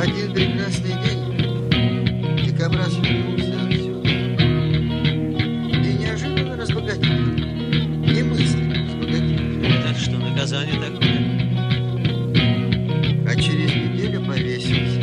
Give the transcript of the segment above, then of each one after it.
один прекрасный день дикобраз вернулся отсюда и неожиданно разбогател. Немыслимо разбогател. Так что наказание такое? А через неделю повесился.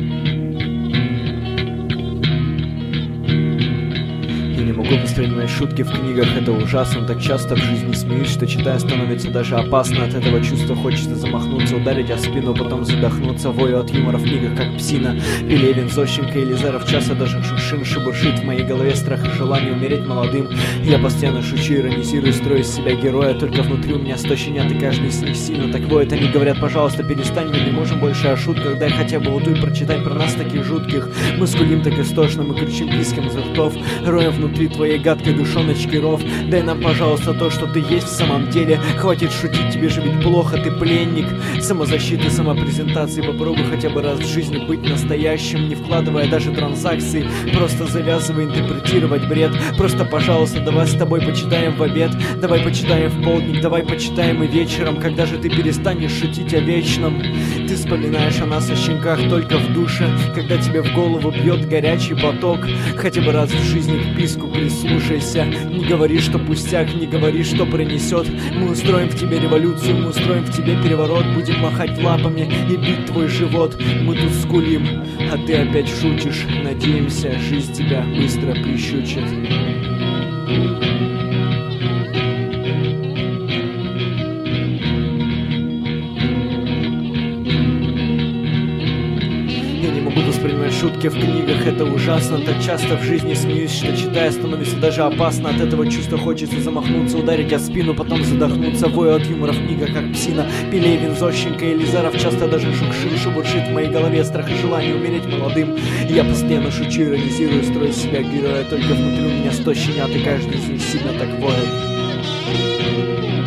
Я не могу воспринимать шутки в книгах, это ужасно. Так часто в жизни смеюсь, что читая становится даже опасно. От этого чувства хочется замахнуться, ударить о спину, потом задохнуться. Вою от юмора в книгах, как псина. Пелевин, Зощенко, Елизаров, часто даже Шукшин шебуршит в моей голове страх и желание умереть молодым. Я постоянно шучу, иронизирую, строю из себя героя. Только внутри у меня 100 щенят, и каждый из них сильно так воет. Они говорят: пожалуйста, перестань, мы не можем больше о шутках. Дай хотя бы вот и прочитать про нас таких жутких. Мы скулим так истошно, мы кричим писком из ртов, роем внутри твоей гадкой душоночки ров. Дай нам, пожалуйста, то, что ты есть в самом деле. Хватит шутить, тебе же ведь плохо, ты пленник самозащиты, самопрезентации. Попробуй хотя бы раз в жизни быть настоящим, не вкладывая даже транзакции. Просто завязывай интерпретировать бред. Просто, пожалуйста, давай с тобой почитаем в обед. Давай почитаем в полдник, давай почитаем и вечером. Когда же ты перестанешь шутить о вечном? Ты вспоминаешь о нас, о щенках, только в душе, когда тебе в голову бьет горячий поток. Хотя бы раз в жизни к писку прислушайся. Не говори, что пустяк, не говори, что принесет. Мы устроим в тебе революцию, мы устроим в тебе переворот. Будем махать лапами и бить твой живот. Мы тут скулим, а ты опять шутишь. Надеемся, жизнь тебя быстро прищучит. Я не могу воспринимать шутки в книгах, это ужасно. Так часто в жизни смеюсь, что читая становится даже опасно. От этого чувства хочется замахнуться, ударить о спину, потом задохнуться. Вою от юмора в книгах, как псина. Пелевин, Зощенко, Елизаров, часто даже Шукшин шебуршит в моей голове страх и желание умереть молодым. Я постоянно шучу, иронизирую, строю из себя героя. Только внутри у меня 100 щенят, и каждый из них сильно так воет.